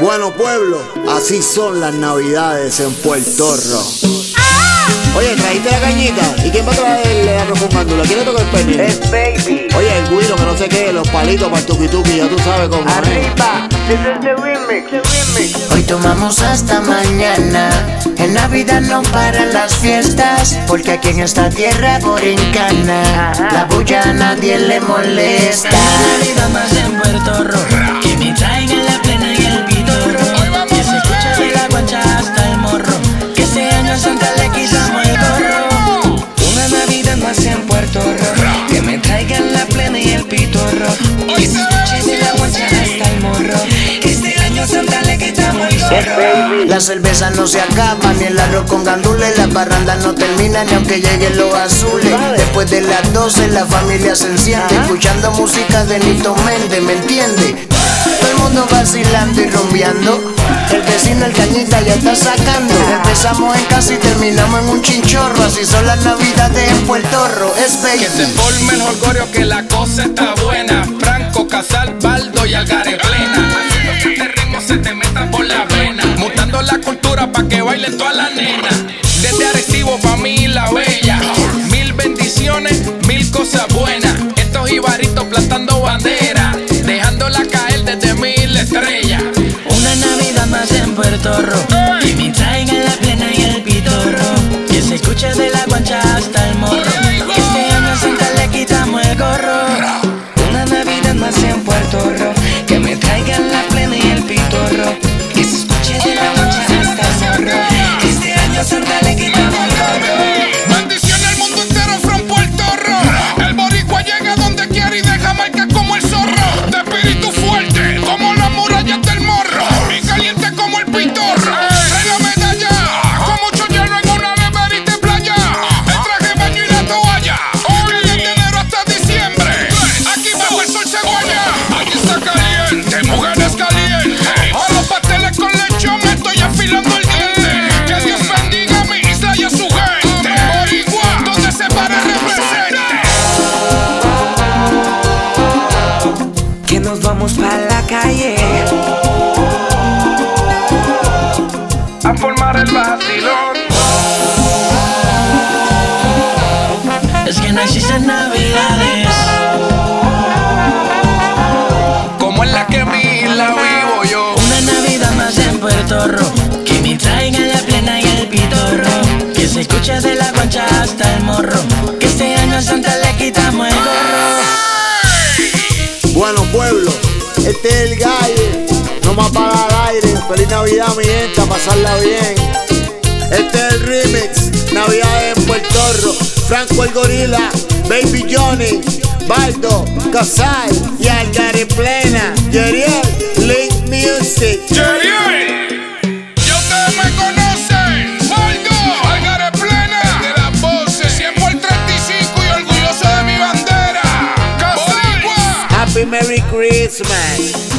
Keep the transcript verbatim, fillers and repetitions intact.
Bueno, pueblo, así son las navidades en Puerto Rico. Oye, ¿trajiste la cañita? ¿Y quién va a traer el arroz con gandula? ¿Quién le toca el pernil? Es baby. Oye, el guiro, que no sé qué, los palitos para el tuki tuki, ya tú sabes cómo es. Arriba, this is the remix, the remix. Hoy tomamos hasta mañana. En Navidad no paran las fiestas, porque aquí en esta tierra borincana la bulla a nadie le molesta. La Navidad más en Puerto Rico, que me traigan la plena y el pitorro, que se escucha de la guancha hasta el morro, que este año a Santa le quitamos el gorro. Una Navidad más en Puerto Rico, que me traigan la plena y el pitorro, que se escuche de la guancha hasta el morro, que este año a Santa le quitamos el gorro. La cerveza no se acaba, ni el arroz con gandules, las barrandas no terminan ni aunque lleguen los azules. Después de las doce la familia se enciende, escuchando música de Nito Méndez, ¿me entiende? Todo el mundo vacilando y rumbeando. El vecino el cañita ya está sacando. Empezamos en casa y terminamos en un chinchorro. Así son las navidades en Puerto Rico. Es baby. Que se forme el jolgorio, que la cosa está buena. Franco, Casal, Baldo y Algaré plena. Haciendo que este ritmo se te meta por la vena. Mutando la cultura pa' que bailen todas las nenas. Desde Arecibo pa' mí la bella. Mil bendiciones, mil cosas buenas. Estos ibaritos plantando bandera, dejándola caer desde mil estrellas. Una Navidad más en Puerto Rico, que me traigan la plena y el pitorro, que se escuche de la guancha hasta el morro, que este año a Santa le quitamos el gorro. Una Navidad más en Puerto Rico, que me traigan la plena y el pitorro, que se escuche de la guancha hasta el morro, que este año a Santa le quitamos el gorro. Bendición al mundo entero from Puerto Rico. El boricua llega donde quiere y deja marcas como el zorro. De espíritu fuerte como las murallas del morro, y caliente como el pitorro. Trae la medalla con mucho hielo en una neverita de playa. El traje, baño y la toalla, que desde enero hasta diciembre aquí bajo el sol se guaya. Aquí está caliente, mujeres calientes. A los pasteles con lechón me estoy afilando el diente. Que Dios bendiga a mi isla y a su gente. Boricua, donde se pare represente. Que nos vamos pa' la calle A formar el vacilón. es que no existen navidades Como en la que mi la vivo yo. una Navidad más en Puerto Rico, que me traigan la plena y el pitorro, que se escuche de la guancha hasta el morro, que este año a Santa le quitamos el gorro. Bueno, pueblo, este es el Galle, no me apaga el aire. Feliz Navidad, mi gente, a pasarla bien. Este es el remix, Navidad en Puerto Rico. Franco el Gorila, Baby Johnny, Baldo, Casal y Algaré plena. Yeriel, Link Music. Yeriel, ya ustedes me conocen. Baldo, Algaré plena. De las voces, cien por treinta y cinco y orgulloso de mi bandera. Boricua. Happy Merry Christmas.